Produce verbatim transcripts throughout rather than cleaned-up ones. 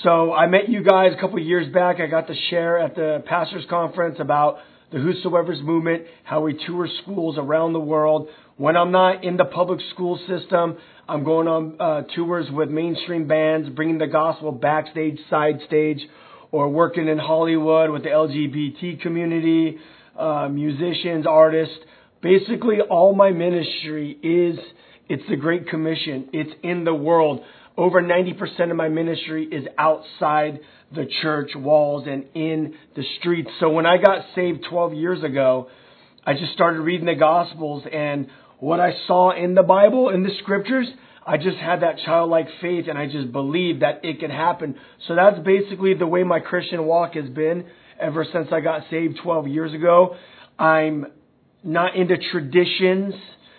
So I met you guys a couple of years back. I got to share at the Pastors Conference about the Whosoever's movement, how we tour schools around the world. When I'm not in the public school system, I'm going on uh, tours with mainstream bands, bringing the gospel backstage, side stage, or working in Hollywood with the L G B T community, uh, musicians, artists. Basically, all my ministry is, it's the Great Commission. It's in the world. Over ninety percent of my ministry is outside the church walls and in the streets. So when I got saved twelve years ago, I just started reading the Gospels, and what I saw in the Bible, in the Scriptures, I just had that childlike faith, and I just believed that it could happen. So that's basically the way my Christian walk has been ever since I got saved twelve years ago. I'm not into traditions.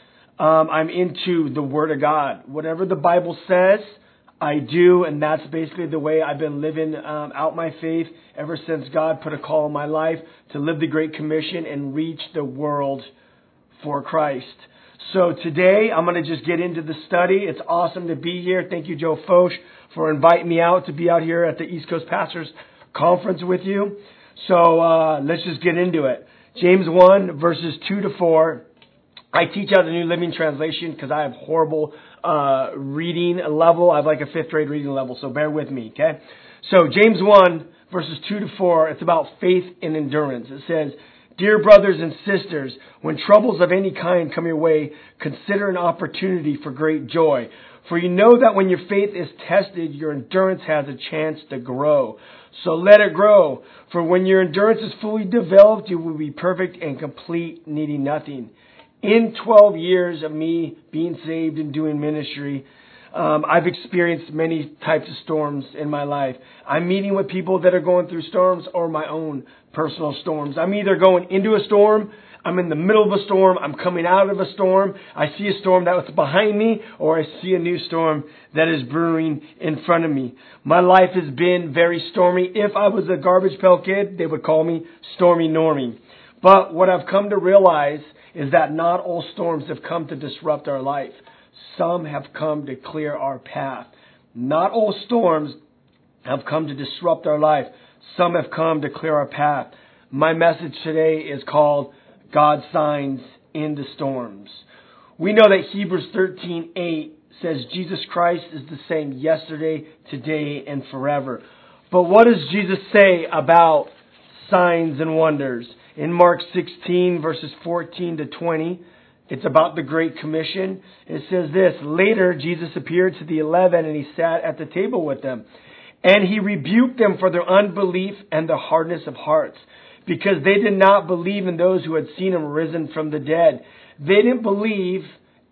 Um, I'm into the Word of God. Whatever the Bible says, I do, and that's basically the way I've been living um, out my faith ever since God put a call in my life to live the Great Commission and reach the world for Christ. So today, I'm going to just get into the study. It's awesome to be here. Thank you, Joe Foch, for inviting me out to be out here at the East Coast Pastors Conference with you. So uh, let's just get into it. James one, verses two to four. I teach out the New Living Translation because I have horrible uh, reading level. I have like a fifth grade reading level, so bear with me, okay? So James one, verses two to four, it's about faith and endurance. It says, "Dear brothers and sisters, when troubles of any kind come your way, consider an opportunity for great joy. For you know that when your faith is tested, your endurance has a chance to grow. So let it grow. For when your endurance is fully developed, you will be perfect and complete, needing nothing." In twelve years of me being saved and doing ministry, um, I've experienced many types of storms in my life. I'm meeting with people that are going through storms or my own personal storms. I'm either going into a storm, I'm in the middle of a storm, I'm coming out of a storm, I see a storm that was behind me, or I see a new storm that is brewing in front of me. My life has been very stormy. If I was a garbage pail kid, they would call me Stormy Normie. But what I've come to realize is that not all storms have come to disrupt our life. Some have come to clear our path. Not all storms have come to disrupt our life. Some have come to clear our path. My message today is called God's Signs in the Storms. We know that Hebrews thirteen eight says Jesus Christ is the same yesterday, today, and forever. But what does Jesus say about signs and wonders? In Mark sixteen, verses fourteen to twenty, it's about the Great Commission. It says this, "Later, Jesus appeared to the eleven, and he sat at the table with them. And he rebuked them for their unbelief and their hardness of hearts, because they did not believe in those who had seen him risen from the dead." They didn't believe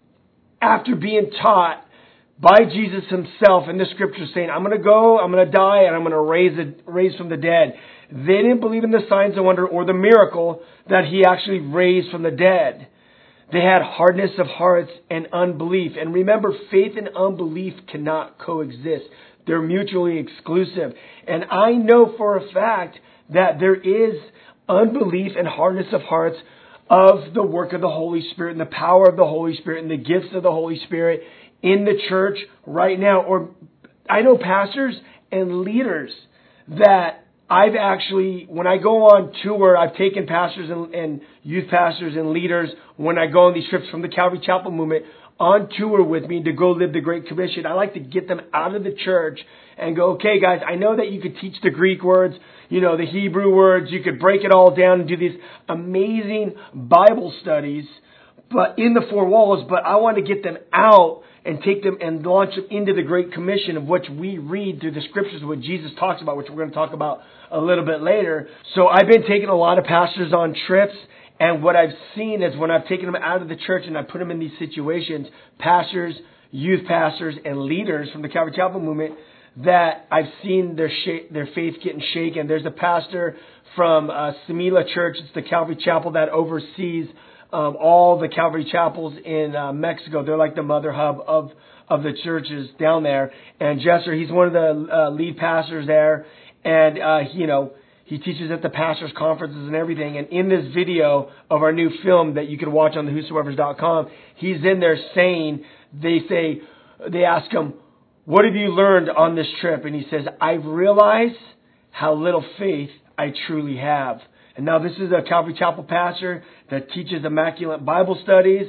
after being taught by Jesus himself in the scriptures saying, "I'm going to go, I'm going to die, and I'm going to raise it, raise from the dead." They didn't believe in the signs and wonder or the miracle that he actually raised from the dead. They had hardness of hearts and unbelief. And remember, faith and unbelief cannot coexist. They're mutually exclusive. And I know for a fact that there is unbelief and hardness of hearts of the work of the Holy Spirit and the power of the Holy Spirit and the gifts of the Holy Spirit in the church right now. Or I know pastors and leaders that I've actually, when I go on tour, I've taken pastors and, and youth pastors and leaders when I go on these trips from the Calvary Chapel movement on tour with me to go live the Great Commission. I like to get them out of the church and go, "Okay, guys, I know that you could teach the Greek words, you know, the Hebrew words. You could break it all down and do these amazing Bible studies, but in the four walls. But I want to get them out and take them and launch them into the Great Commission of which we read through the scriptures, what Jesus talks about, which we're going to talk about a little bit later." So I've been taking a lot of pastors on trips, and what I've seen is when I've taken them out of the church and I put them in these situations, pastors, youth pastors, and leaders from the Calvary Chapel movement, that I've seen their sh- their faith getting shaken. There's a pastor from uh, Semilla Church. It's the Calvary Chapel that oversees Um, all the Calvary chapels in uh, Mexico. They're like the mother hub of, of the churches down there. And Jesser, he's one of the uh, lead pastors there. And, uh, you know, he teaches at the pastors' conferences and everything. And in this video of our new film that you can watch on the whosoevers dot com, he's in there saying, they say, they ask him, what have you learned on this trip? And he says, I've realized how little faith I truly have. And now this is a Calvary Chapel pastor that teaches immaculate Bible studies.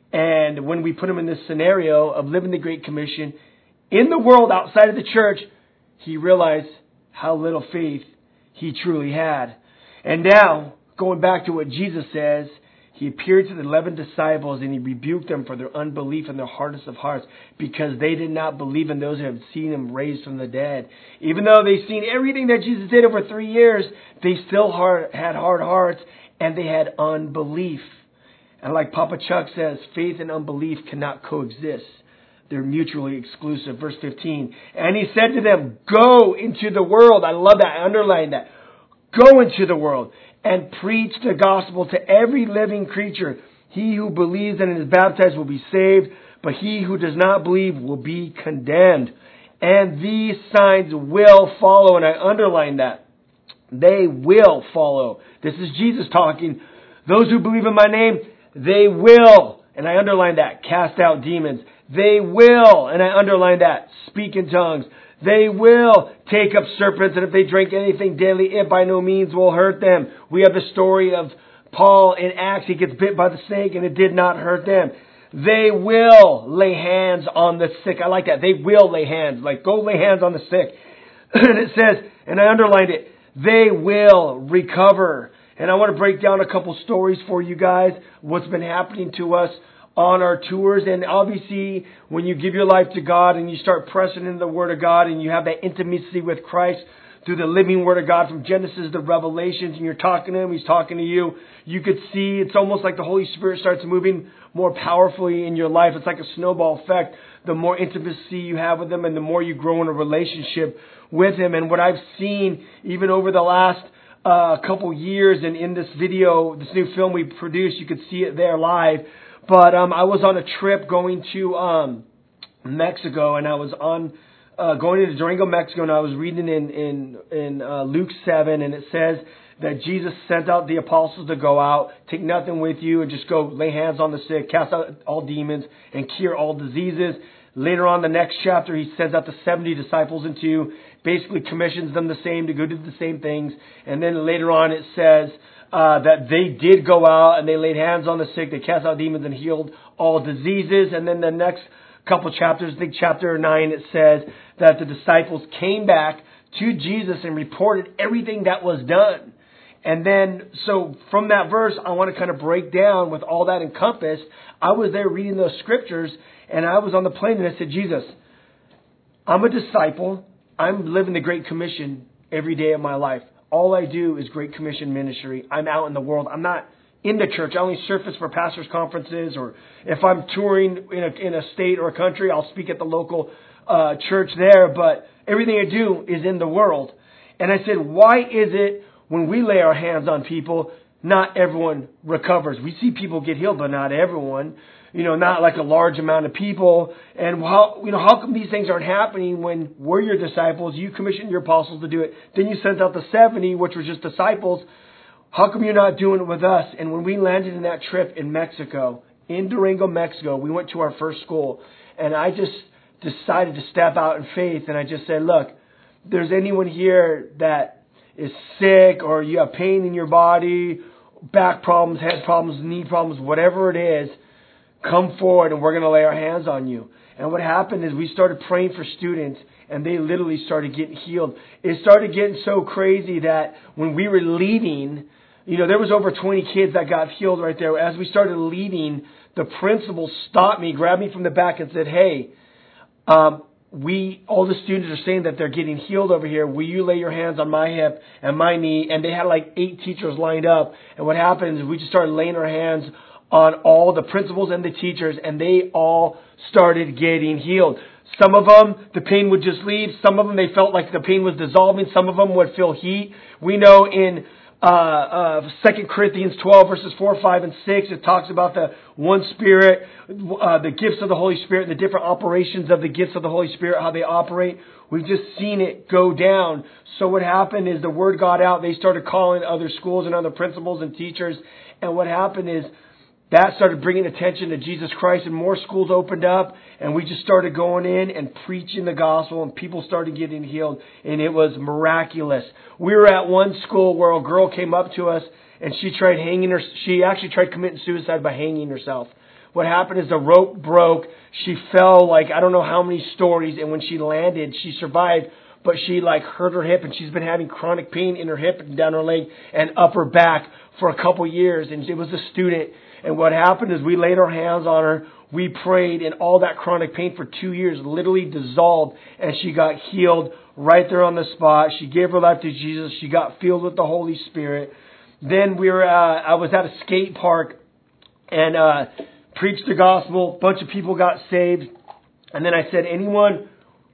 And when we put him in this scenario of living the Great Commission in the world outside of the church, he realized how little faith he truly had. And now, going back to what Jesus says, he appeared to the eleven disciples and he rebuked them for their unbelief and their hardness of hearts because they did not believe in those who have seen him raised from the dead. Even though they've seen everything that Jesus did over three years, they still hard, had hard hearts and they had unbelief. And like Papa Chuck says, faith and unbelief cannot coexist. They're mutually exclusive. Verse fifteen. And he said to them, go into the world. I love that. I underline that. Go into the world and preach the gospel to every living creature. He who believes and is baptized will be saved, but he who does not believe will be condemned. And these signs will follow. And I underline that. They will follow. This is Jesus talking. Those who believe in my name, they will, and I underline that, cast out demons. They will, and I underline that, speak in tongues. They will take up serpents, and if they drink anything deadly, it by no means will hurt them. We have the story of Paul in Acts. He gets bit by the snake, and it did not hurt them. They will lay hands on the sick. I like that. They will lay hands. Like, go lay hands on the sick. And it says, and I underlined it, they will recover. And I want to break down a couple stories for you guys, what's been happening to us on our tours. And obviously, when you give your life to God and you start pressing into the Word of God and you have that intimacy with Christ through the living Word of God from Genesis to Revelations, and you're talking to Him, He's talking to you, you could see it's almost like the Holy Spirit starts moving more powerfully in your life. It's like a snowball effect. The more intimacy you have with Him and the more you grow in a relationship with Him. And what I've seen even over the last a uh, couple years, and in this video, this new film we produced, you could see it there live. But um, I was on a trip going to um, Mexico, and I was on uh, going into Durango, Mexico, and I was reading in in in uh, Luke seven, and it says that Jesus sent out the apostles to go out, take nothing with you, and just go lay hands on the sick, cast out all demons, and cure all diseases. Later on, the next chapter, he sends out the seventy disciples into, basically commissions them the same to go do the same things. And then later on, it says uh, that they did go out and they laid hands on the sick, they cast out demons and healed all diseases. And then the next couple chapters, I think chapter nine, it says that the disciples came back to Jesus and reported everything that was done. And then, so from that verse, I want to kind of break down with all that encompassed. I was there reading those scriptures, and I was on the plane, and I said, Jesus, I'm a disciple. I'm living the Great Commission every day of my life. All I do is Great Commission ministry. I'm out in the world. I'm not in the church. I only surface for pastors' conferences, or if I'm touring in a, in a state or a country, I'll speak at the local uh, church there. But everything I do is in the world. And I said, why is it when we lay our hands on people, not everyone recovers? We see people get healed, but not everyone. You know, not like a large amount of people. And how, you know, how come these things aren't happening when we're your disciples? You commissioned your apostles to do it. Then you sent out the seventy, which were just disciples. How come you're not doing it with us? And when we landed in that trip in Mexico, in Durango, Mexico, we went to our first school. And I just decided to step out in faith. And I just said, look, if there's anyone here that is sick, or you have pain in your body, back problems, head problems, knee problems, whatever it is, come forward and we're going to lay our hands on you. And what happened is we started praying for students, and they literally started getting healed. It started getting so crazy that when we were leaving, you know, there was over twenty kids that got healed right there. As we started leaving, the principal stopped me, grabbed me from the back and said, hey, um, we, all the students are saying that they're getting healed over here. Will you lay your hands on my hip and my knee? And they had like eight teachers lined up. And what happened is we just started laying our hands on all the principals and the teachers, and they all started getting healed. Some of them, the pain would just leave. Some of them, they felt like the pain was dissolving. Some of them would feel heat. We know in uh, uh, Second Corinthians twelve, verses four, five, and six, it talks about the one Spirit, uh, the gifts of the Holy Spirit, and the different operations of the gifts of the Holy Spirit, how they operate. We've just seen it go down. So what happened is the word got out. They started calling other schools and other principals and teachers. And what happened is that started bringing attention to Jesus Christ, and more schools opened up, and we just started going in and preaching the gospel, and people started getting healed, and it was miraculous. We were at one school where a girl came up to us, and she tried hanging her. She actually tried committing suicide by hanging herself. What happened is the rope broke. She fell like I don't know how many stories, and when she landed, she survived, but she like hurt her hip, and she's been having chronic pain in her hip and down her leg and up her back for a couple years, and it was a student. And what happened is we laid our hands on her, we prayed, and all that chronic pain for two years literally dissolved, and she got healed right there on the spot. She gave her life to Jesus. She got filled with the Holy Spirit. Then we were, uh, I was at a skate park and uh, preached the gospel. A bunch of people got saved. And then I said, anyone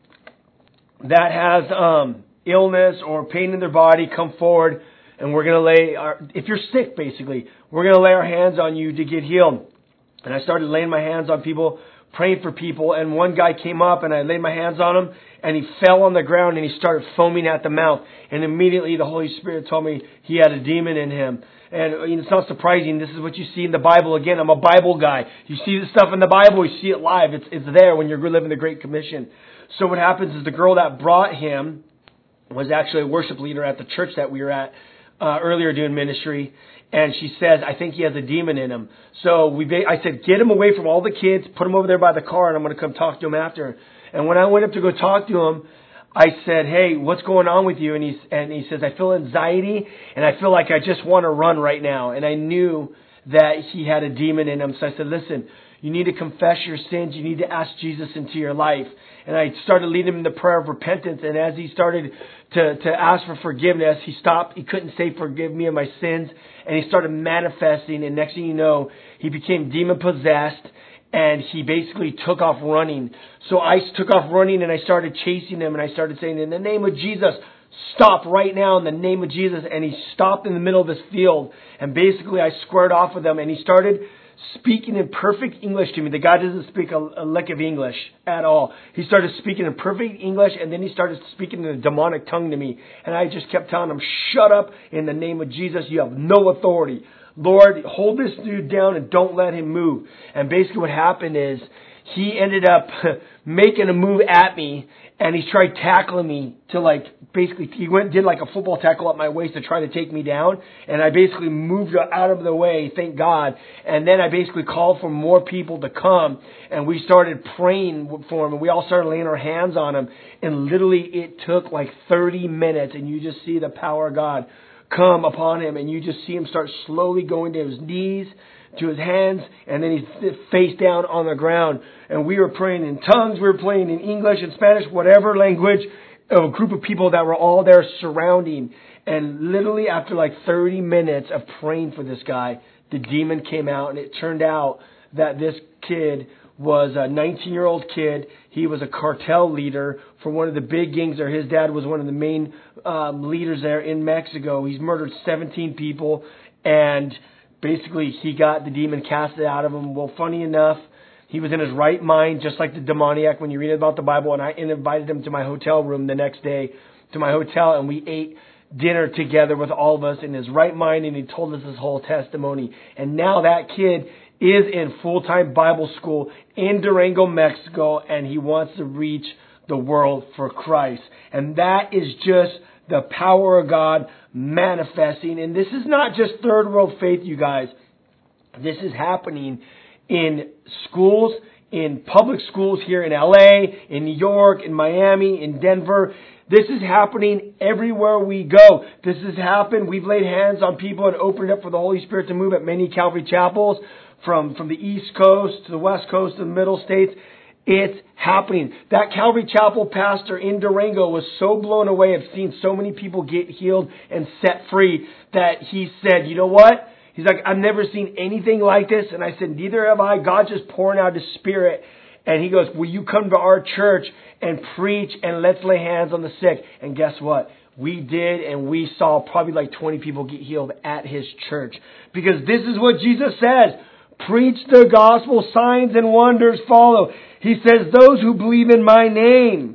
that has um, illness or pain in their body, come forward. And we're going to lay, our, if you're sick, basically, we're going to lay our hands on you to get healed. And I started laying my hands on people, praying for people. And one guy came up and I laid my hands on him and he fell on the ground and he started foaming at the mouth. And immediately the Holy Spirit told me he had a demon in him. And it's not surprising. This is what you see in the Bible. Again, I'm a Bible guy. You see this stuff in the Bible, you see it live. It's, it's there when you're living the Great Commission. So what happens is the girl that brought him was actually a worship leader at the church that we were at. Uh, earlier doing ministry, and she says, I think he has a demon in him. So we, ba- I said, get him away from all the kids, put him over there by the car, and I'm going to come talk to him after. And when I went up to go talk to him, I said, hey, what's going on with you? And he, and he says, I feel anxiety, and I feel like I just want to run right now. And I knew that he had a demon in him. So I said, listen, you need to confess your sins. You need to ask Jesus into your life. And I started leading him in the prayer of repentance. And as he started to, to ask for forgiveness, he stopped. He couldn't say, forgive me of my sins. And he started manifesting. And next thing you know, he became demon-possessed. And he basically took off running. So I took off running and I started chasing him. And I started saying, in the name of Jesus, stop right now in the name of Jesus. And he stopped in the middle of this field. And basically I squared off with him. And he started speaking in perfect English to me. The guy doesn't speak a, a lick of English at all. He started speaking in perfect English, and then he started speaking in a demonic tongue to me. And I just kept telling him, shut up in the name of Jesus. You have no authority. Lord, hold this dude down and don't let him move. And basically what happened is he ended up making a move at me, and he tried tackling me to like, basically, he went and did like a football tackle at my waist to try to take me down. And I basically moved out of the way, thank God. And then I basically called for more people to come. And we started praying for him. And we all started laying our hands on him. And literally it took like thirty minutes. And you just see the power of God come upon him. And you just see him start slowly going to his knees, to his hands, and then he's face down on the ground. And we were praying in tongues, we were praying in English and Spanish, whatever language, of a group of people that were all there surrounding. And literally after like thirty minutes of praying for this guy, the demon came out, and it turned out that this kid was a nineteen-year-old kid. He was a cartel leader for one of the big gangs there. His dad was one of the main um, leaders there in Mexico. He's murdered seventeen people, and basically, he got the demon casted out of him. Well, funny enough, he was in his right mind, just like the demoniac when you read about the Bible. And I invited him to my hotel room the next day, to my hotel, and we ate dinner together with all of us in his right mind, and he told us his whole testimony. And now that kid is in full-time Bible school in Durango, Mexico, and he wants to reach the world for Christ. And that is just the power of God manifesting. And this is not just third world faith, you guys. This is happening in schools, in public schools here in L A, in New York, in Miami, in Denver. This is happening everywhere we go. This has happened. We've laid hands on people and opened up for the Holy Spirit to move at many Calvary chapels from, from the East Coast to the West Coast to the Middle States. It's happening. That Calvary Chapel pastor in Durango was so blown away of seeing so many people get healed and set free that he said, you know what? He's like, I've never seen anything like this. And I said, neither have I. God's just pouring out His Spirit. And he goes, will you come to our church and preach and let's lay hands on the sick? And guess what? We did, and we saw probably like twenty people get healed at his church. Because this is what Jesus says. Preach the gospel, signs and wonders follow. He says, those who believe in my name,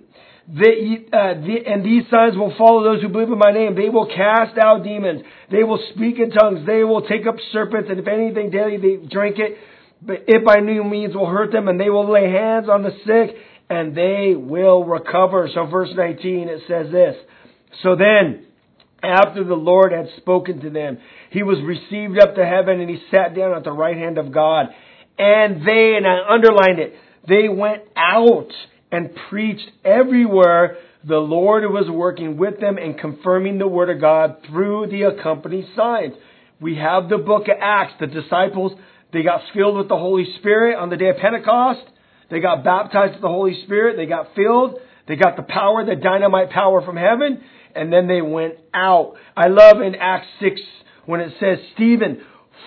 They, uh, the, and these signs will follow those who believe in my name. They will cast out demons. They will speak in tongues. They will take up serpents. And if anything deadly, they drink it. But it by no means will hurt them. And they will lay hands on the sick, and they will recover. So verse nineteen, it says this. So then, after the Lord had spoken to them, he was received up to heaven, and he sat down at the right hand of God. And they, and I underlined it, they went out and preached everywhere. The Lord was working with them and confirming the word of God through the accompanying signs. We have the book of Acts. The disciples, they got filled with the Holy Spirit on the day of Pentecost. They got baptized with the Holy Spirit. They got filled. They got the power, the dynamite power from heaven. And then they went out. I love in Acts six when it says Stephen,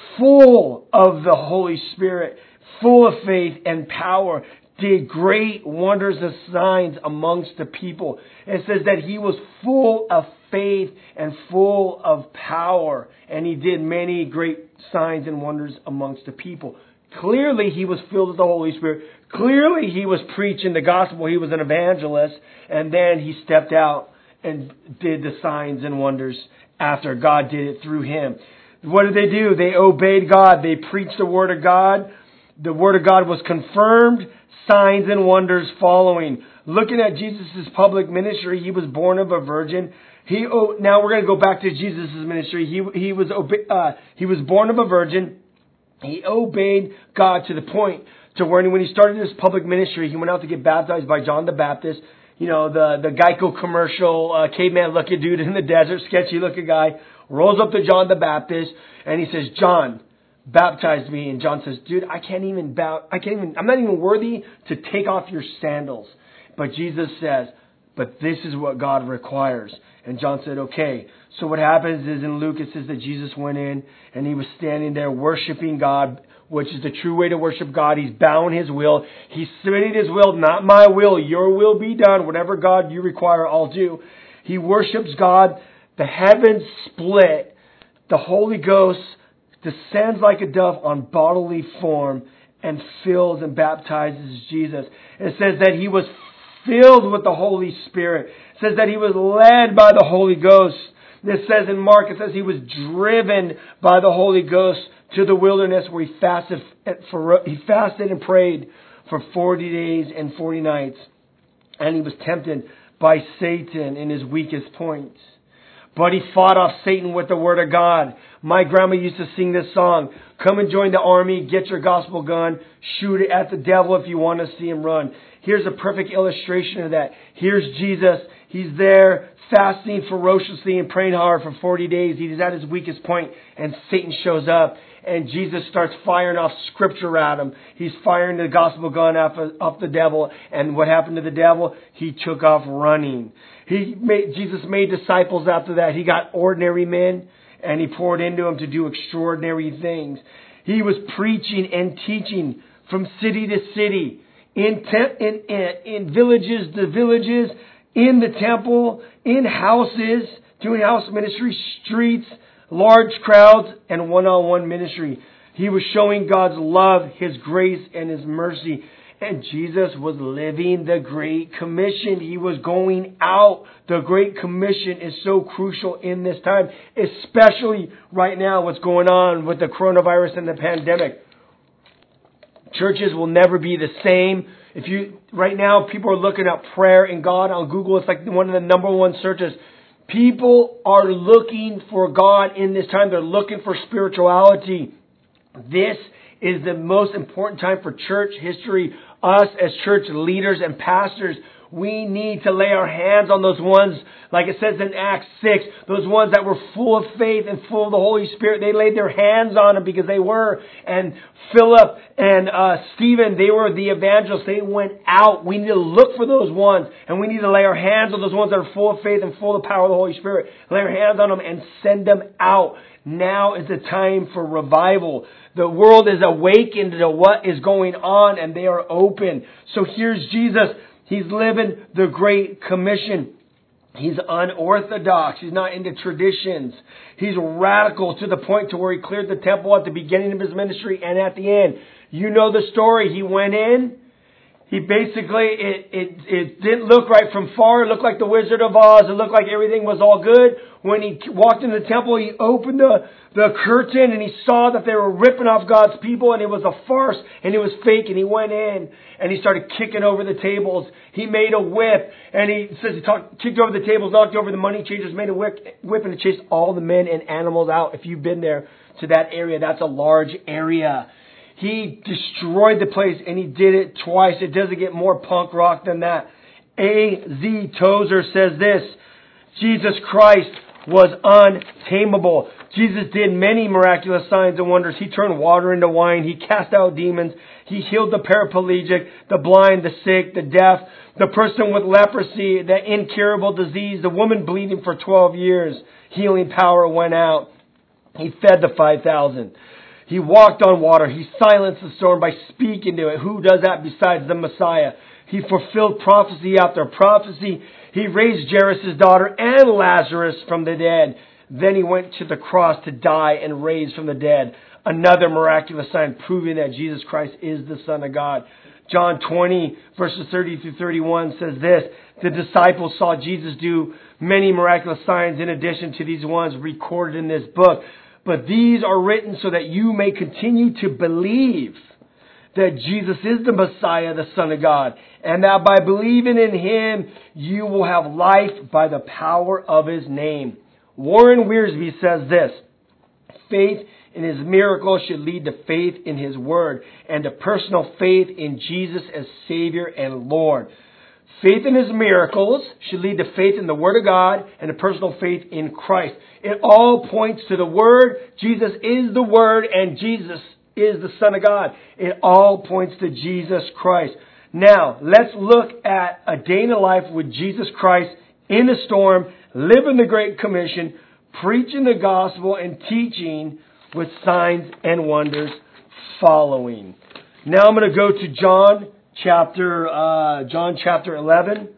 full of the Holy Spirit, full of faith and power, did great wonders and signs amongst the people. It says that he was full of faith and full of power. And he did many great signs and wonders amongst the people. Clearly he was filled with the Holy Spirit. Clearly he was preaching the gospel. He was an evangelist. And then he stepped out and did the signs and wonders after God did it through him. What did they do? They obeyed God. They preached the word of God. The word of God was confirmed. Signs and wonders following. Looking at Jesus' public ministry, he was born of a virgin. He oh, now we're going to go back to Jesus' ministry. He he was uh, he was born of a virgin. He obeyed God to the point to where when he started his public ministry, he went out to get baptized by John the Baptist. You know, the, the Geico commercial, uh, caveman looking dude in the desert, sketchy looking guy, rolls up to John the Baptist and he says, John, baptize me. And John says, dude, I can't even bow, I can't even, I'm not even worthy to take off your sandals. But Jesus says, but this is what God requires. And John said, okay. So what happens is in Luke, it says that Jesus went in and he was standing there worshiping God, which is the true way to worship God. He's bowing his will. He's submitting his will, not my will. Your will be done. Whatever God you require, I'll do. He worships God. The heavens split. The Holy Ghost descends like a dove on bodily form and fills and baptizes Jesus. It says that he was filled with the Holy Spirit. It says that he was led by the Holy Ghost. It says in Mark, it says he was driven by the Holy Ghost to the wilderness where he fasted for, he fasted and prayed for forty days and forty nights. And he was tempted by Satan in his weakest points. But he fought off Satan with the word of God. My grandma used to sing this song. Come and join the army. Get your gospel gun. Shoot it at the devil if you want to see him run. Here's a perfect illustration of that. Here's Jesus. He's there fasting ferociously and praying hard for forty days. He's at his weakest point and Satan shows up. And Jesus starts firing off scripture at him. He's firing the gospel gun off, of, off the devil. And what happened to the devil? He took off running. He made, Jesus made disciples after that. He got ordinary men and he poured into them to do extraordinary things. He was preaching and teaching from city to city, in, te- in, in, in villages to villages, in the temple, in houses, doing house ministry, streets, large crowds, and one-on-one ministry. He was showing God's love, His grace, and His mercy. And Jesus was living the Great Commission. He was going out. The Great Commission is so crucial in this time, especially right now what's going on with the coronavirus and the pandemic. Churches will never be the same. If you right now, people are looking up prayer and God on Google. It's like one of the number one searches. People are looking for God in this time. They're looking for spirituality. This is the most important time for church history. Us as church leaders and pastors, we need to lay our hands on those ones, like it says in Acts six, those ones that were full of faith and full of the Holy Spirit. They laid their hands on them because they were. And Philip and uh, Stephen, they were the evangelists. They went out. We need to look for those ones. And we need to lay our hands on those ones that are full of faith and full of the power of the Holy Spirit. Lay our hands on them and send them out. Now is the time for revival. The world is awakened to what is going on and they are open. So here's Jesus. He's living the Great Commission. He's unorthodox. He's not into traditions. He's radical to the point to where he cleared the temple at the beginning of his ministry and at the end. You know the story. He went in He basically, it, it, it didn't look right from far. It looked like the Wizard of Oz. It looked like everything was all good. When he walked in the temple, he opened the, the curtain and he saw that they were ripping off God's people and it was a farce and it was fake, and he went in and he started kicking over the tables. He made a whip and he says he talked, kicked over the tables, knocked over the money changers, made a whip, whip and it chased all the men and animals out. If you've been there to that area, that's a large area. He destroyed the place, and he did it twice. It doesn't get more punk rock than that. A Z Tozer says this: Jesus Christ was untamable. Jesus did many miraculous signs and wonders. He turned water into wine. He cast out demons. He healed the paraplegic, the blind, the sick, the deaf, the person with leprosy, the incurable disease, the woman bleeding for twelve years. Healing power went out. He fed the five thousand. He walked on water. He silenced the storm by speaking to it. Who does that besides the Messiah? He fulfilled prophecy after prophecy. He raised Jairus' daughter and Lazarus from the dead. Then he went to the cross to die and raised from the dead. Another miraculous sign proving that Jesus Christ is the Son of God. John twenty, verses thirty through thirty-one says this: the disciples saw Jesus do many miraculous signs in addition to these ones recorded in this book. But these are written so that you may continue to believe that Jesus is the Messiah, the Son of God, and that by believing in Him, you will have life by the power of His name. Warren Wiersbe says this: faith in His miracles should lead to faith in His Word and to personal faith in Jesus as Savior and Lord. Faith in His miracles should lead to faith in the Word of God and a personal faith in Christ. It all points to the Word. Jesus is the Word and Jesus is the Son of God. It all points to Jesus Christ. Now, let's look at a day in the life with Jesus Christ in a storm, living the Great Commission, preaching the gospel and teaching with signs and wonders following. Now I'm going to go to John chapter uh, John chapter eleven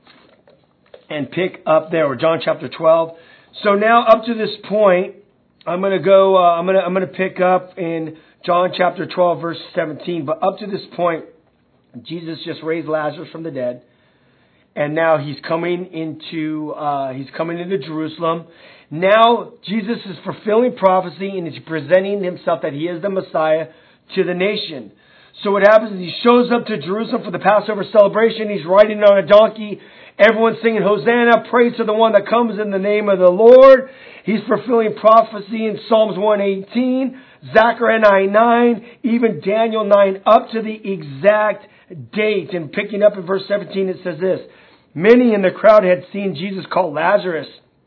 and pick up there, or John chapter twelve. So now up to this point, I'm going to go. Uh, I'm going to I'm going to pick up in John chapter twelve, verse seventeen. But up to this point, Jesus just raised Lazarus from the dead, and now he's coming into uh, he's coming into Jerusalem. Now Jesus is fulfilling prophecy and he's presenting himself that he is the Messiah to the nation. So what happens is he shows up to Jerusalem for the Passover celebration. He's riding on a donkey. Everyone's singing Hosanna, praise to the one that comes in the name of the Lord. He's fulfilling prophecy in Psalms one eighteen, Zechariah nine nine, even Daniel nine, up to the exact date. And picking up in verse seventeen, it says this: many in the crowd had seen Jesus call Lazarus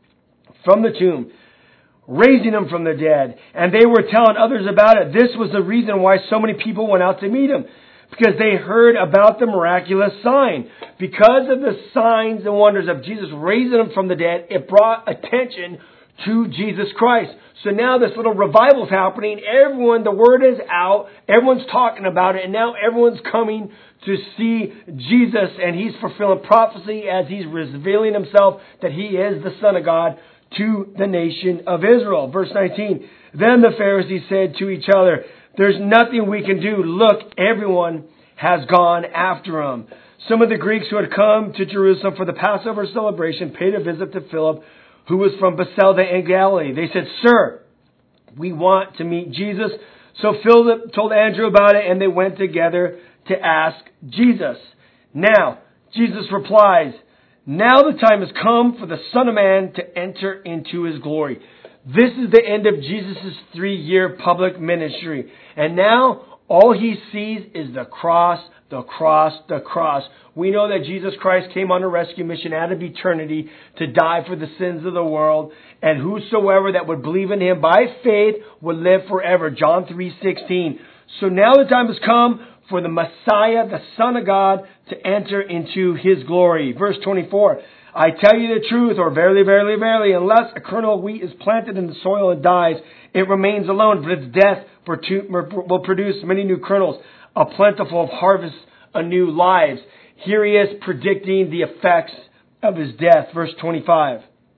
from the tomb, raising him from the dead. And they were telling others about it. This was the reason why so many people went out to meet him, because they heard about the miraculous sign. Because of the signs and wonders of Jesus raising him from the dead, it brought attention to Jesus Christ. So now this little revival is happening. Everyone, the word is out. Everyone's talking about it. And now everyone's coming to see Jesus. And he's fulfilling prophecy as he's revealing himself that he is the Son of God to the nation of Israel. Verse nineteen, then the Pharisees said to each other, there's nothing we can do. Look, everyone has gone after him. Some of the Greeks who had come to Jerusalem for the Passover celebration paid a visit to Philip, who was from Bethsaida in Galilee. They said, sir, we want to meet Jesus. So Philip told Andrew about it, and they went together to ask Jesus. Now, Jesus replies, now the time has come for the Son of Man to enter into his glory. This is the end of Jesus' three-year public ministry. And now all he sees is the cross, the cross, the cross. We know that Jesus Christ came on a rescue mission out of eternity to die for the sins of the world. And whosoever that would believe in him by faith would live forever. John three sixteen. So now the time has come for the Messiah, the Son of God, to enter into his glory. Verse twenty-four. I tell you the truth, or verily, verily, verily, unless a kernel of wheat is planted in the soil and dies, it remains alone, but its death will produce many new kernels, a plentiful harvest of new lives. Here he is predicting the effects of his death. Verse twenty-five.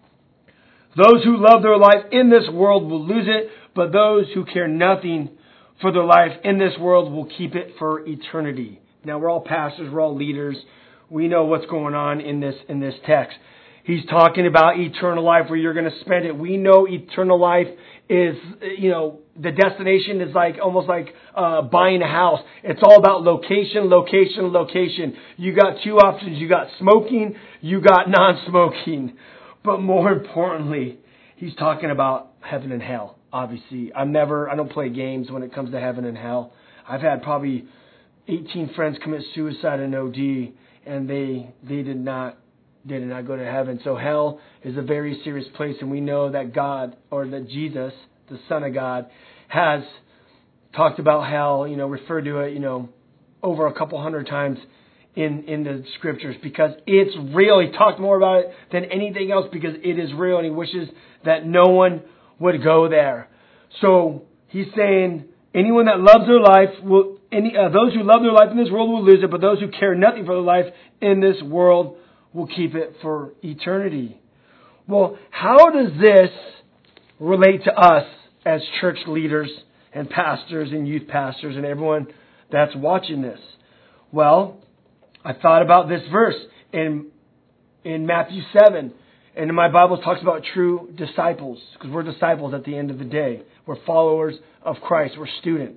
Those who love their life in this world will lose it, but those who care nothing for their life in this world will keep it for eternity. Now, we're all pastors, we're all leaders. We know what's going on in this in this text. He's talking about eternal life, where you're going to spend it. We know eternal life is, you know, the destination is like almost like uh, buying a house. It's all about location, location, location. You got two options. You got smoking, you got non-smoking. But more importantly, he's talking about heaven and hell. Obviously, I'm never, I don't play games when it comes to heaven and hell. I've had probably eighteen friends commit suicide and O D, and they they did not they did not go to heaven. So hell is a very serious place, and we know that God, or that Jesus, the Son of God, has talked about hell, you know, referred to it, you know, over a couple hundred times in, in the scriptures, because it's real. He talked more about it than anything else because it is real, and he wishes that no one would go there. So he's saying anyone that loves their life will, any, uh, those who love their life in this world will lose it, but those who care nothing for their life in this world will keep it for eternity. Well, how does this relate to us as church leaders and pastors and youth pastors and everyone that's watching this? Well, I thought about this verse in in Matthew seven. And in my Bible, it talks about true disciples, because we're disciples at the end of the day. We're followers of Christ. We're students.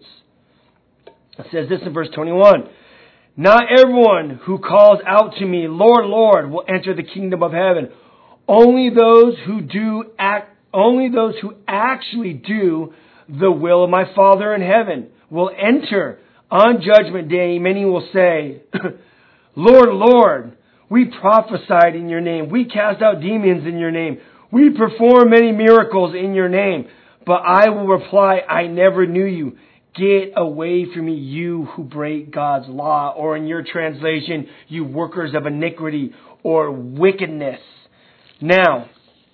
It says this in verse twenty-one. Not everyone who calls out to me, Lord, Lord, will enter the kingdom of heaven. Only those who do act, only those who actually do the will of my Father in heaven will enter. On judgment day, many will say, Lord, Lord, we prophesied in your name. We cast out demons in your name. We performed many miracles in your name. But I will reply, I never knew you. Get away from me, you who break God's law. Or in your translation, you workers of iniquity or wickedness. Now,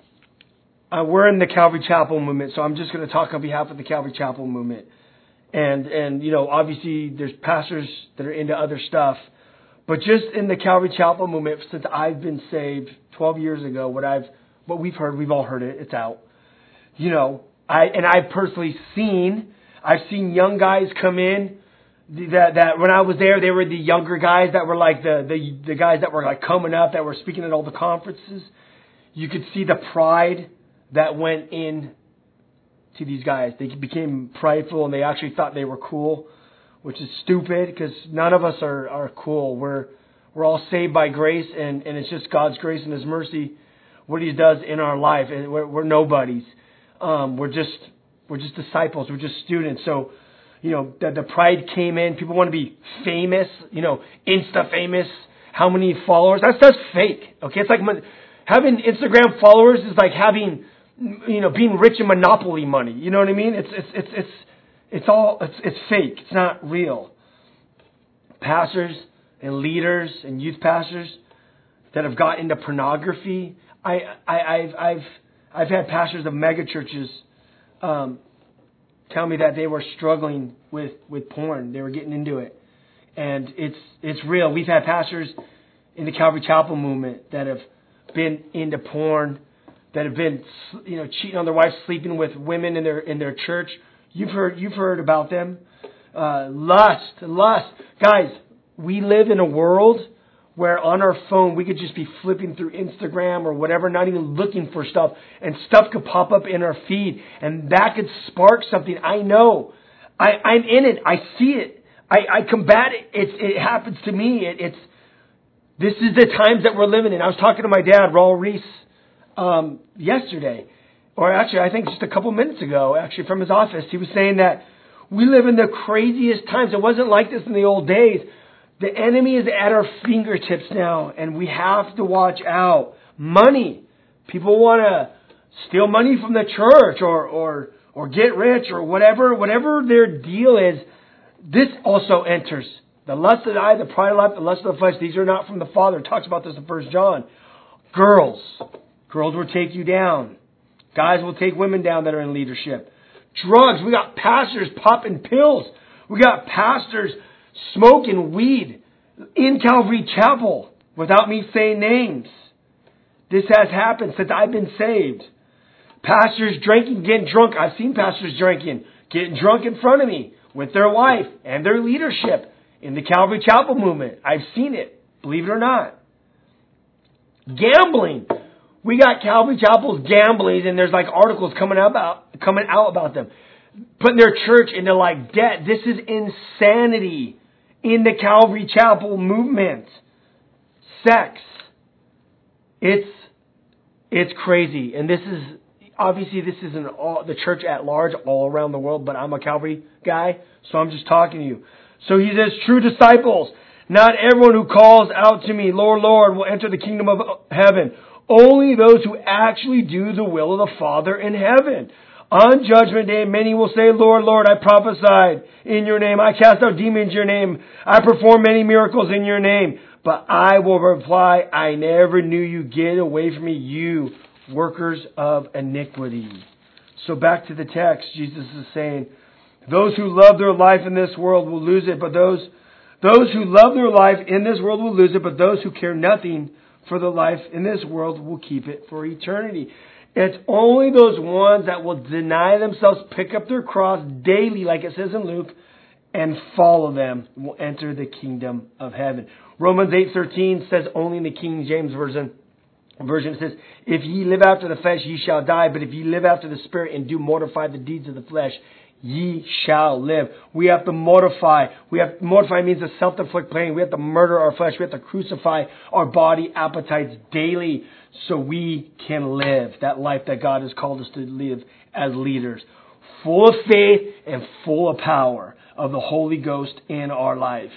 uh, we're in the Calvary Chapel movement, so I'm just going to talk on behalf of the Calvary Chapel movement. And, and you know, obviously there's pastors that are into other stuff. But just in the Calvary Chapel movement, since I've been saved twelve years ago, what I've, what we've heard, we've all heard it, it's out. You know, I, and I've personally seen, I've seen young guys come in that, that when I was there, they were the younger guys that were like the, the, the guys that were like coming up, that were speaking at all the conferences. You could see the pride that went in to these guys. They became prideful and they actually thought they were cool, which is stupid because none of us are, are cool. We're, we're all saved by grace, and, and it's just God's grace and His mercy, what He does in our life. And we're, we're nobodies. Um, we're just, we're just disciples. We're just students. So, you know, the, the pride came in. People want to be famous, you know, Insta famous. How many followers? That's, that's fake. Okay. It's like having Instagram followers is like having, you know, being rich in Monopoly money. You know what I mean? It's, it's, it's, it's, it's all, it's, it's fake. It's not real. Pastors and leaders and youth pastors that have got into pornography. I, I, I've, I've, I've had pastors of mega churches um, tell me that they were struggling with, with porn. They were getting into it, and it's it's real. We've had pastors in the Calvary Chapel movement that have been into porn, that have been, you know, cheating on their wives, sleeping with women in their in their church. You've heard you've heard about them. Uh, lust, lust, guys. We live in a world where on our phone we could just be flipping through Instagram or whatever, not even looking for stuff, and stuff could pop up in our feed, and that could spark something. I know. I, I'm in it. I see it. I, I combat it. It's, it happens to me. It, it's this is the times that we're living in. I was talking to my dad, Raul Reese, um, yesterday, or actually I think just a couple minutes ago, actually from his office. He was saying that we live in the craziest times. It wasn't like this in the old days. The enemy is at our fingertips now, and we have to watch out. Money. People want to steal money from the church or, or, or get rich or whatever, whatever their deal is. This also enters. The lust of the eye, the pride of life, the lust of the flesh. These are not from the Father. It talks about this in First John. Girls. Girls will take you down. Guys will take women down that are in leadership. Drugs. We got pastors popping pills. We got pastors smoking weed in Calvary Chapel without me saying names. This has happened since I've been saved. Pastors drinking, getting drunk. I've seen pastors drinking, getting drunk in front of me with their wife and their leadership in the Calvary Chapel movement. I've seen it, believe it or not. Gambling. We got Calvary Chapels gambling, and there's like articles coming out about coming out about them, putting their church into like debt. This is insanity in the Calvary Chapel movement. Sex. It's it's crazy, and this is obviously this isn't all the church at large all around the world. But I'm a Calvary guy, so I'm just talking to you. So he says, true disciples. Not everyone who calls out to me, Lord, Lord, will enter the kingdom of heaven. Only those who actually do the will of the Father in heaven. On judgment day, many will say, Lord, Lord, I prophesied in your name. I cast out demons in your name. I performed many miracles in your name. But I will reply, I never knew you. Get away from me, you workers of iniquity. So back to the text, Jesus is saying, those who love their life in this world will lose it, but those Those who love their life in this world will lose it, but those who care nothing for their life in this world will keep it for eternity. It's only those ones that will deny themselves, pick up their cross daily, like it says in Luke, and follow them will enter the kingdom of heaven. Romans eight thirteen says only in the King James Version, version it says, if ye live after the flesh, ye shall die, but if ye live after the Spirit and do mortify the deeds of the flesh, ye shall live. We have to mortify. We have mortify means a self-inflict pain. We have to murder our flesh. We have to crucify our body appetites daily so we can live that life that God has called us to live as leaders. Full of faith and full of power of the Holy Ghost in our life.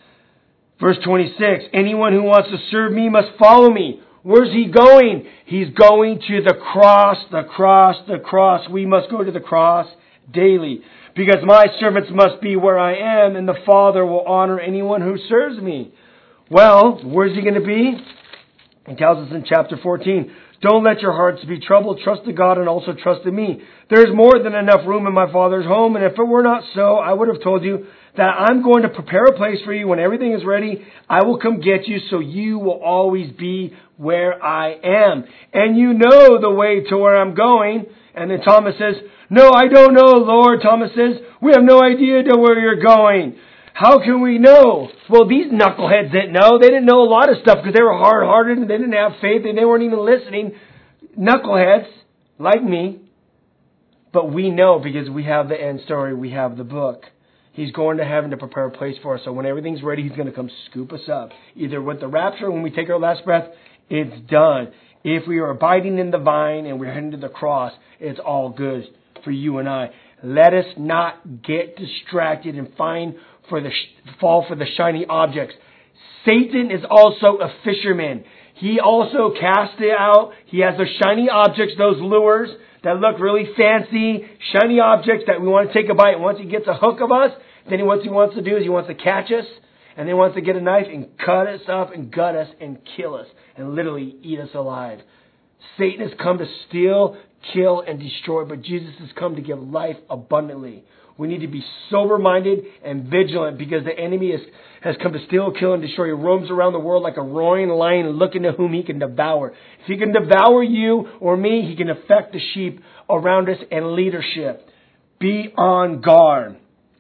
Verse twenty-six, anyone who wants to serve me must follow me. Where's he going? He's going to the cross, the cross, the cross. We must go to the cross daily, because my servants must be where I am, and the Father will honor anyone who serves me. Well, where's he going to be? He tells us in chapter fourteen, don't let your hearts be troubled. Trust in God and also trust in me. There's more than enough room in my Father's home, and if it were not so, I would have told you that I'm going to prepare a place for you. When everything is ready, I will come get you, so you will always be where I am. And you know the way to where I'm going. And then Thomas says, no, I don't know, Lord. Thomas says, we have no idea to where you're going. How can we know? Well, these knuckleheads didn't know. They didn't know a lot of stuff because they were hard-hearted and they didn't have faith and they weren't even listening. Knuckleheads, like me. But we know because we have the end story. We have the book. He's going to heaven to prepare a place for us. So when everything's ready, he's going to come scoop us up. Either with the rapture, when we take our last breath, it's done. If we are abiding in the vine and we're heading to the cross, it's all good for you and I. Let us not get distracted and find for the fall for the shiny objects. Satan is also a fisherman. He also casts it out. He has those shiny objects, those lures that look really fancy, shiny objects that we want to take a bite. And once he gets a hook of us, then what he wants to do is he wants to catch us, and then he wants to get a knife and cut us up and gut us and kill us and literally eat us alive. Satan has come to steal, kill, and destroy, but Jesus has come to give life abundantly. We need to be sober-minded and vigilant because the enemy is, has come to steal, kill, and destroy. He roams around the world like a roaring lion looking to whom he can devour. If he can devour you or me, he can affect the sheep around us and leadership. Be on guard.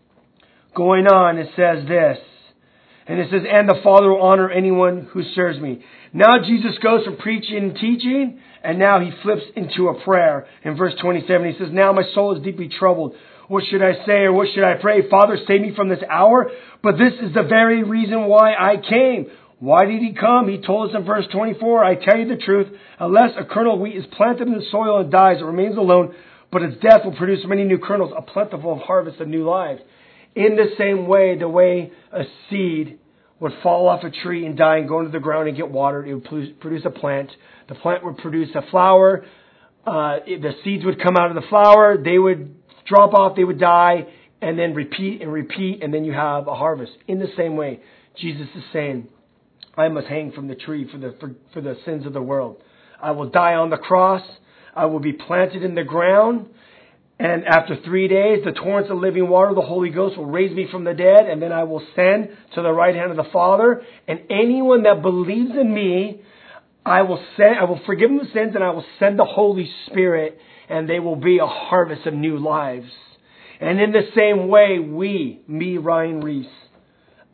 Going on, it says this. And it says, and the Father will honor anyone who serves me. Now Jesus goes from preaching and teaching, and now he flips into a prayer. In verse twenty-seven, he says, now my soul is deeply troubled. What should I say or what should I pray? Father, save me from this hour. But this is the very reason why I came. Why did he come? He told us in verse twenty-four, I tell you the truth, unless a kernel of wheat is planted in the soil and dies, it remains alone, but its death will produce many new kernels, a plentiful harvest of new lives. In the same way, the way a seed would fall off a tree and die and go into the ground and get watered, it would produce a plant. The plant would produce a flower. Uh, the seeds would come out of the flower. They would drop off, they would die, and then repeat and repeat, and then you have a harvest. In the same way, Jesus is saying, I must hang from the tree for the for, for the sins of the world. I will die on the cross. I will be planted in the ground. And after three days, the torrents of living water, the Holy Ghost will raise me from the dead, and then I will send to the right hand of the Father. And anyone that believes in me, I will send, I will forgive them sins, and I will send the Holy Spirit, and they will be a harvest of new lives. And in the same way, we, me, Ryan Reese,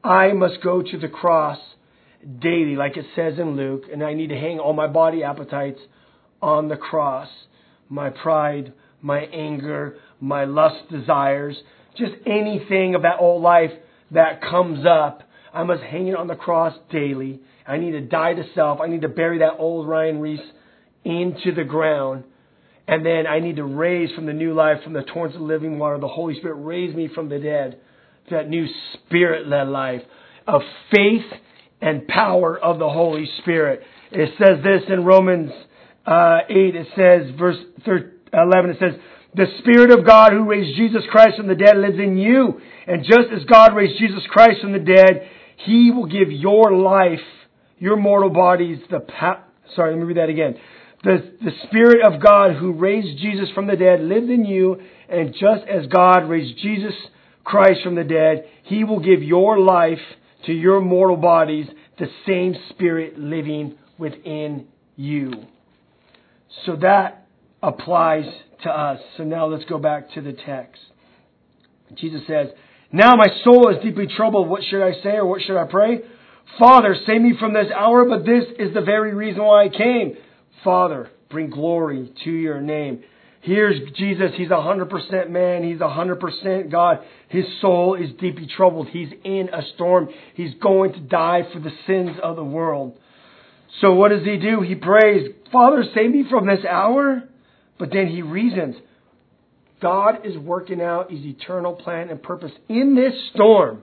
I must go to the cross daily, like it says in Luke, and I need to hang all my body appetites on the cross. My pride, my anger, my lust desires, just anything of that old life that comes up, I must hang it on the cross daily. I need to die to self. I need to bury that old Ryan Reese into the ground. And then I need to raise from the new life, from the torrents of living water, the Holy Spirit, raise me from the dead to that new Spirit-led life of faith and power of the Holy Spirit. It says this in Romans uh, eight. It says, verse eleven, it says, the Spirit of God who raised Jesus Christ from the dead lives in you. And just as God raised Jesus Christ from the dead, He will give your life, your mortal bodies, the power. Sorry, let me read that again. The, the Spirit of God who raised Jesus from the dead lives in you. And just as God raised Jesus Christ from the dead, He will give your life to your mortal bodies, the same Spirit living within you. So that applies to us. So now let's go back to the text. Jesus says, now my soul is deeply troubled. What should I say or what should I pray? Father, save me from this hour, but this is the very reason why I came. Father, bring glory to your name. Here's Jesus. He's one hundred percent man. He's one hundred percent God. His soul is deeply troubled. He's in a storm. He's going to die for the sins of the world. So what does he do? He prays, Father, save me from this hour. But then he reasons. God is working out His eternal plan and purpose in this storm.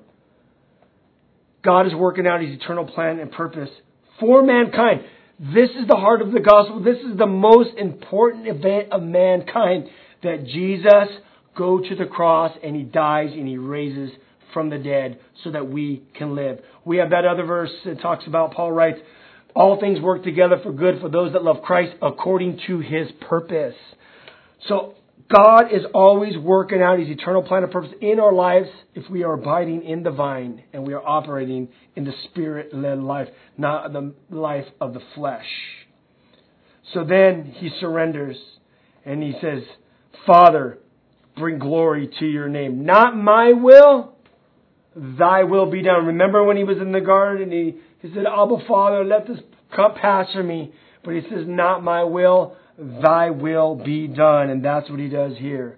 God is working out His eternal plan and purpose for mankind. This is the heart of the gospel. This is the most important event of mankind, that Jesus go to the cross and He dies and He raises from the dead so that we can live. We have that other verse that talks about, Paul writes, all things work together for good for those that love Christ according to His purpose. So God is always working out His eternal plan and purpose in our lives if we are abiding in the vine and we are operating in the Spirit-led life, not the life of the flesh. So then he surrenders and he says, Father, bring glory to your name. Not my will, thy will be done. Remember when he was in the garden and he, he said, Abba, Father, let this cup pass from me. But he says, not my will, thy will be done. And that's what he does here.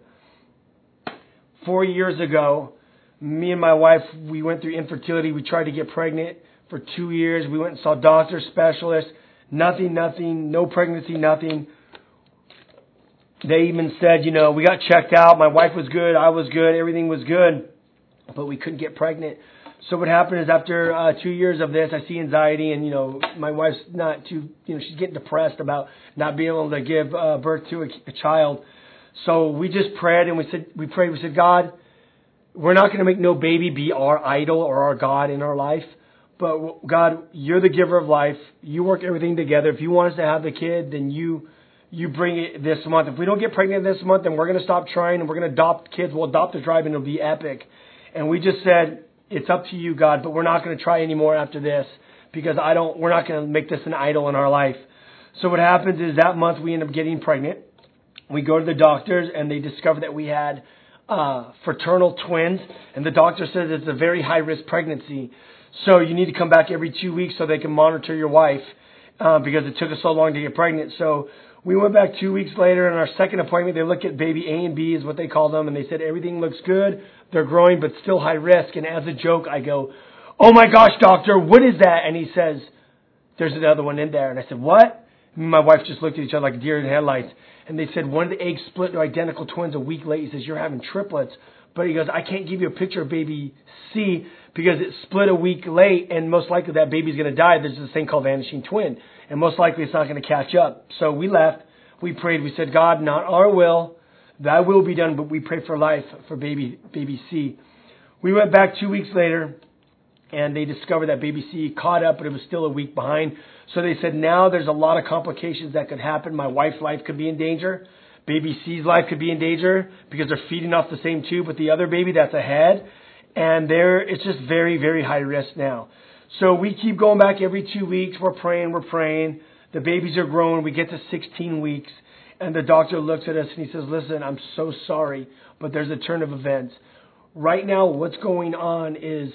Four years ago, me and my wife, we went through infertility. We tried to get pregnant for two years. We went and saw doctors, specialists. Nothing, nothing, no pregnancy, nothing. They even said, you know, we got checked out. My wife was good. I was good. Everything was good. But we couldn't get pregnant. So what happened is after uh, two years of this, I see anxiety, and, you know, my wife's not too, you know, she's getting depressed about not being able to give uh, birth to a, a child. So we just prayed, and we said, we prayed, we said, God, we're not going to make no baby be our idol or our God in our life. But God, you're the giver of life. You work everything together. If you want us to have the kid, then you you bring it this month. If we don't get pregnant this month, then we're going to stop trying, and we're going to adopt kids. We'll adopt the tribe, and it'll be epic. And we just said, it's up to you, God, but we're not going to try anymore after this because I don't. We're not going to make this an idol in our life. So what happens is that month we end up getting pregnant. We go to the doctors, and they discover that we had uh, fraternal twins, and the doctor says it's a very high-risk pregnancy. So you need to come back every two weeks so they can monitor your wife uh, because it took us so long to get pregnant. So we went back two weeks later, and our second appointment, they look at baby A and B is what they call them, and they said everything looks good. They're growing, but still high risk. And as a joke, I go, oh my gosh, doctor, what is that? And he says, there's another one in there. And I said, what? And my wife just looked at each other like a deer in headlights. And they said, one of the eggs split to identical twins a week late. He says, you're having triplets. But he goes, I can't give you a picture of baby C because it split a week late, and most likely that baby's going to die. There's this thing called vanishing twin, and most likely it's not going to catch up. So we left. We prayed. We said, God, not our will, thy will be done, but we pray for life for baby baby C. We went back two weeks later, and they discovered that baby C caught up, but it was still a week behind. So they said, now there's a lot of complications that could happen. My wife's life could be in danger. Baby C's life could be in danger because they're feeding off the same tube with the other baby that's ahead. And there, it's just very, very high risk now. So we keep going back every two weeks. We're praying, we're praying. The babies are growing. We get to sixteen weeks. And the doctor looks at us and he says, listen, I'm so sorry, but there's a turn of events. Right now, what's going on is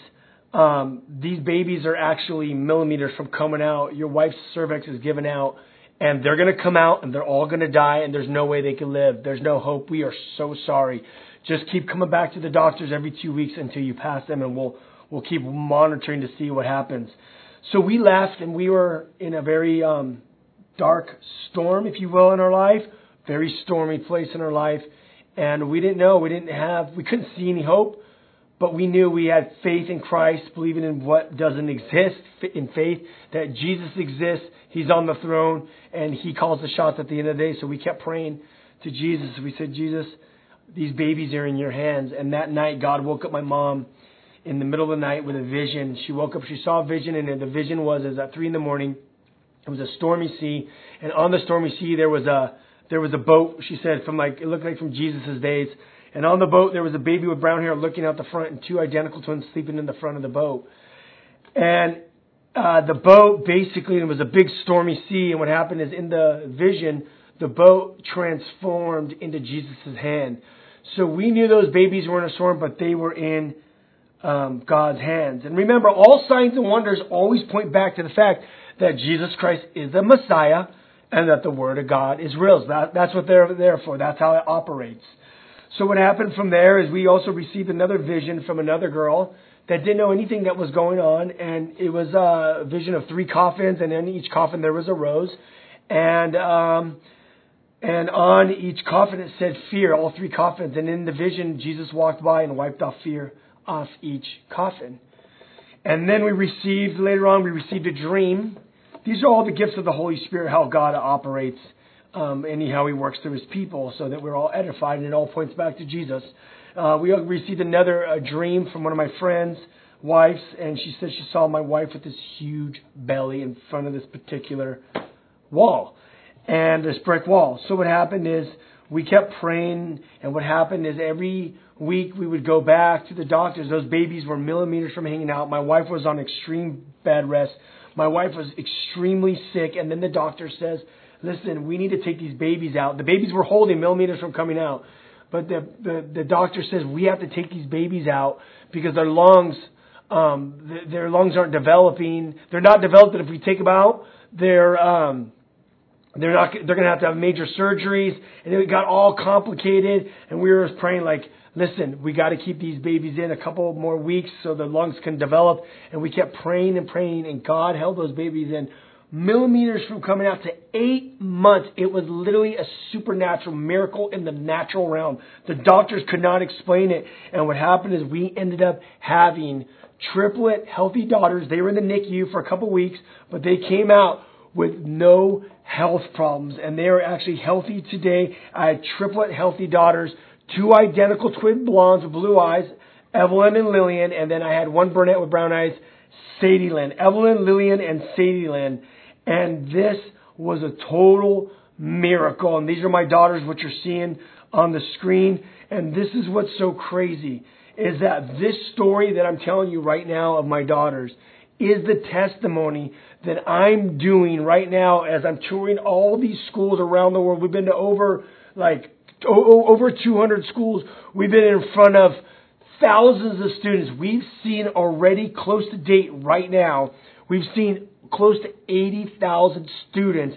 um, these babies are actually millimeters from coming out. Your wife's cervix is given out, and they're going to come out, and they're all going to die, and there's no way they can live. There's no hope. We are so sorry. Just keep coming back to the doctors every two weeks until you pass them, and we'll we'll keep monitoring to see what happens. So we left, and we were in a very um, dark storm, if you will, in our life, very stormy place in our life, and we didn't know. We didn't have. We couldn't see any hope. But we knew we had faith in Christ, believing in what doesn't exist, in faith that Jesus exists. He's on the throne, and He calls the shots at the end of the day. So we kept praying to Jesus. We said, Jesus, these babies are in your hands. And that night, God woke up my mom in the middle of the night with a vision. She woke up, she saw a vision, and the vision was is at three in the morning. It was a stormy sea, and on the stormy sea there was a there was a boat. She said, from like it looked like from Jesus' days. And on the boat, there was a baby with brown hair looking out the front and two identical twins sleeping in the front of the boat. And uh, the boat, basically, it was a big stormy sea. And what happened is in the vision, the boat transformed into Jesus' hand. So we knew those babies were in a storm, but they were in um, God's hands. And remember, all signs and wonders always point back to the fact that Jesus Christ is the Messiah and that the Word of God is real. That, that's what they're there for. That's how it operates. So what happened from there is we also received another vision from another girl that didn't know anything that was going on. And it was a vision of three coffins, and in each coffin there was a rose. And um, and on each coffin it said fear, all three coffins. And in the vision, Jesus walked by and wiped off fear off each coffin. And then we received, later on, we received a dream. These are all the gifts of the Holy Spirit, how God operates. Um, and how He works through His people so that we're all edified, and it all points back to Jesus. Uh, we received another uh, dream from one of my friends' wives, and she said she saw my wife with this huge belly in front of this particular wall, and this brick wall. So what happened is we kept praying, and what happened is every week we would go back to the doctors. Those babies were millimeters from hanging out. My wife was on extreme bed rest. My wife was extremely sick, and then the doctor says, listen, we need to take these babies out. The babies were holding millimeters from coming out. But the, the, the doctor says we have to take these babies out because their lungs, um, th- their lungs aren't developing. They're not developed. And if we take them out, they're, um, they're not, they're going to have to have major surgeries. And it got all complicated. And we were praying like, listen, we got to keep these babies in a couple more weeks so the lungs can develop. And we kept praying and praying, and God held those babies in. Millimeters from coming out to eight months. It was literally a supernatural miracle in the natural realm. The doctors could not explain it. And what happened is we ended up having triplet healthy daughters. They were in the N I C U for a couple weeks, but they came out with no health problems. And they are actually healthy today. I had triplet healthy daughters, two identical twin blondes with blue eyes, Evelyn and Lillian. And then I had one brunette with brown eyes, Sadie Lynn. Evelyn, Lillian, and Sadie Lynn. And this was a total miracle. And these are my daughters, what you're seeing on the screen. And this is what's so crazy, is that this story that I'm telling you right now of my daughters is the testimony that I'm doing right now as I'm touring all these schools around the world. We've been to over, like, over two hundred schools. We've been in front of thousands of students. We've seen already close to date right now, we've seen close to eighty thousand students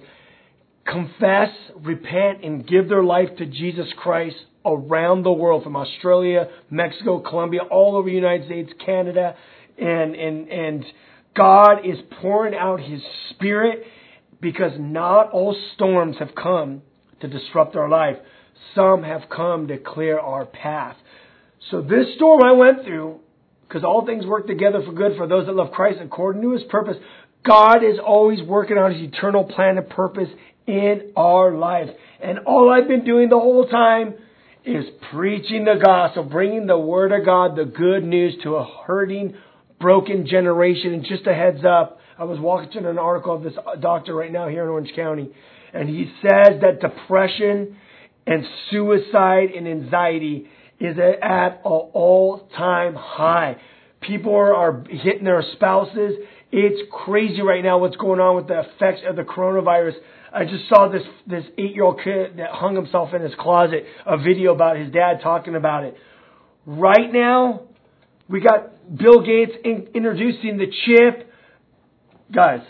confess, repent, and give their life to Jesus Christ around the world, from Australia, Mexico, Colombia, all over the United States, Canada, and and and God is pouring out His Spirit, because not all storms have come to disrupt our life. Some have come to clear our path. So this storm I went through, because all things work together for good for those that love Christ according to His purpose. God is always working on His eternal plan and purpose in our life. And all I've been doing the whole time is preaching the gospel, bringing the Word of God, the good news, to a hurting, broken generation. And just a heads up, I was watching an article of this doctor right now here in Orange County, and he says that depression and suicide and anxiety is at an all-time high. People are, are hitting their spouses. It's crazy right now what's going on with the effects of the coronavirus. I just saw this this eight-year-old kid that hung himself in his closet, a video about his dad talking about it. Right now, We got Bill Gates in, introducing the chip. Guys,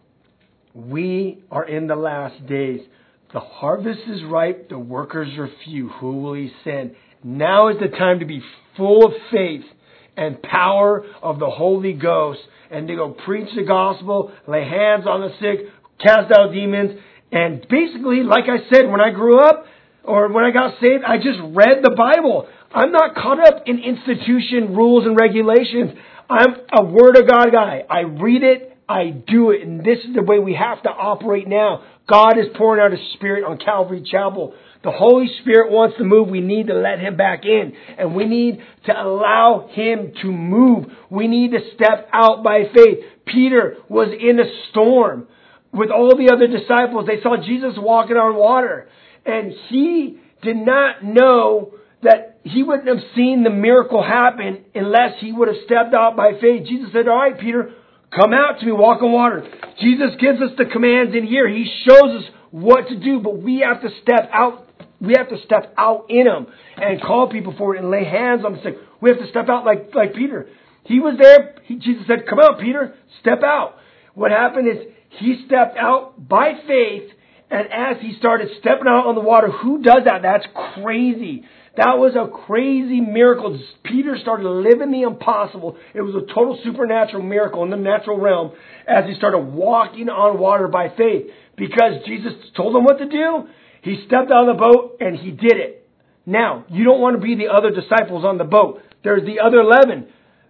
we are in the last days. The harvest is ripe. The workers are few. Who will he send? Now is the time to be full of faith and power of the Holy Ghost and to go preach the gospel, lay hands on the sick, cast out demons. And basically, like I said, when I grew up or when I got saved, I just read the Bible. I'm not caught up in institution rules and regulations. I'm a Word of God guy. I read it. I do it. And this is the way we have to operate now. God is pouring out His Spirit on Calvary Chapel. The Holy Spirit wants to move. We need to let Him back in. And we need to allow Him to move. We need to step out by faith. Peter was in a storm with all the other disciples. They saw Jesus walking on water. And he did not know that he wouldn't have seen the miracle happen unless he would have stepped out by faith. Jesus said, all right, Peter, come out to me, walk on water. Jesus gives us the commands in here. He shows us what to do, but we have to step out. We have to step out in Him and call people for it and lay hands on the sick. We have to step out like, like Peter. He was there. He, Jesus said, come out, Peter, step out. What happened is he stepped out by faith, and as he started stepping out on the water, who does that? That's crazy. That was a crazy miracle. Peter started living the impossible. It was a total supernatural miracle in the natural realm as he started walking on water by faith. Because Jesus told him what to do, he stepped out of the boat and he did it. Now, you don't want to be the other disciples on the boat. There's the other eleven.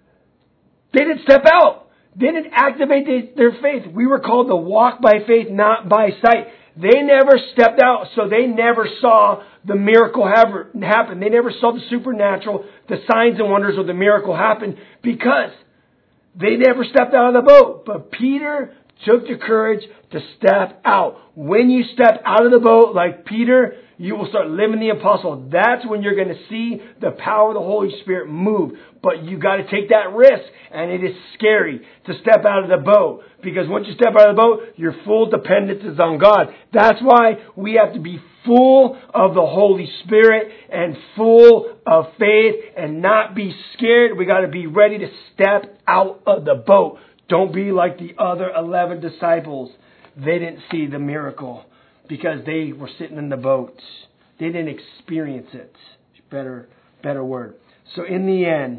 They didn't step out. They didn't activate their faith. We were called to walk by faith, not by sight. They never stepped out, so they never saw the miracle happen. They never saw the supernatural, the signs and wonders of the miracle happen because they never stepped out of the boat. But Peter took the courage to step out. When you step out of the boat like Peter, you will start living the apostle. That's when you're going to see the power of the Holy Spirit move. But you got to take that risk. And it is scary to step out of the boat. Because once you step out of the boat, your full dependence is on God. That's why we have to be full of the Holy Spirit and full of faith and not be scared. We got to be ready to step out of the boat. Don't be like the other eleven disciples. They didn't see the miracle because they were sitting in the boat. They didn't experience it. Better, better word. So in the end,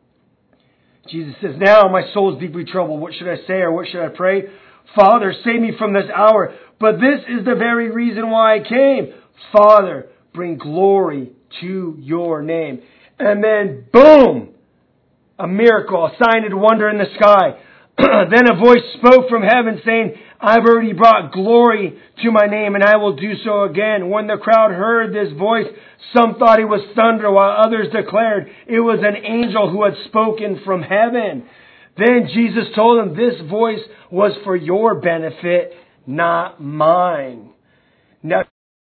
Jesus says, now my soul is deeply troubled. What should I say or what should I pray? Father, save me from this hour. But this is the very reason why I came. Father, bring glory to your name. And then, boom, a miracle, a sign and wonder in the sky. Then a voice spoke from heaven saying, I've already brought glory to my name and I will do so again. When the crowd heard this voice, some thought it was thunder while others declared it was an angel who had spoken from heaven. Then Jesus told them this voice was for your benefit, not mine. Now,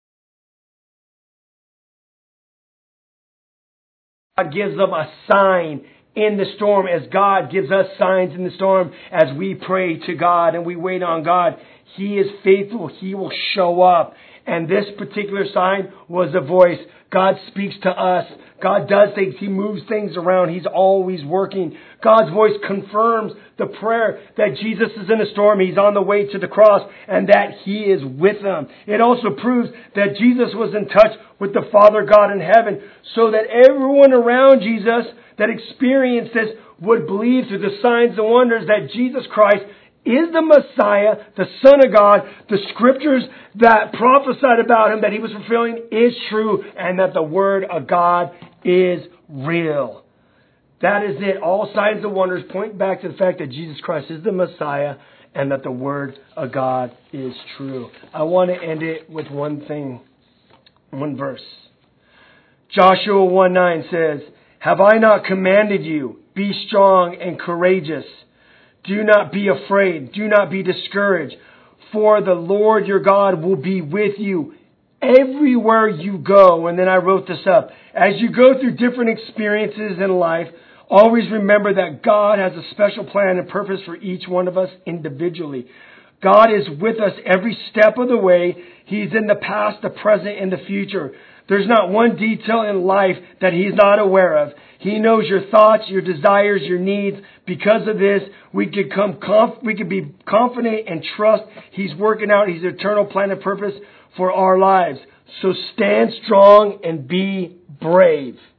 God gives them a sign in the storm as God gives us signs in the storm as we pray to God and we wait on God. He is faithful. He will show up. And this particular sign was a voice. God speaks to us. God does things. He moves things around. He's always working. God's voice confirms the prayer that Jesus is in a storm. He's on the way to the cross and that He is with them. It also proves that Jesus was in touch with the Father God in heaven so that everyone around Jesus that experienced this would believe through the signs and wonders that Jesus Christ is the Messiah, the Son of God. The scriptures that prophesied about Him that He was fulfilling is true and that the Word of God is real. That is it. All signs and wonders point back to the fact that Jesus Christ is the Messiah and that the Word of God is true. I want to end it with one thing, one verse. Joshua one nine says, have I not commanded you? Be strong and courageous. Do not be afraid. Do not be discouraged. For the Lord your God will be with you everywhere you go. And then I wrote this up. As you go through different experiences in life, always remember that God has a special plan and purpose for each one of us individually. God is with us every step of the way. He's in the past, the present, and the future. There's not one detail in life that He's not aware of. He knows your thoughts, your desires, your needs. Because of this, we could come conf- we could be confident and trust He's working out His eternal plan and purpose for our lives. So stand strong and be brave.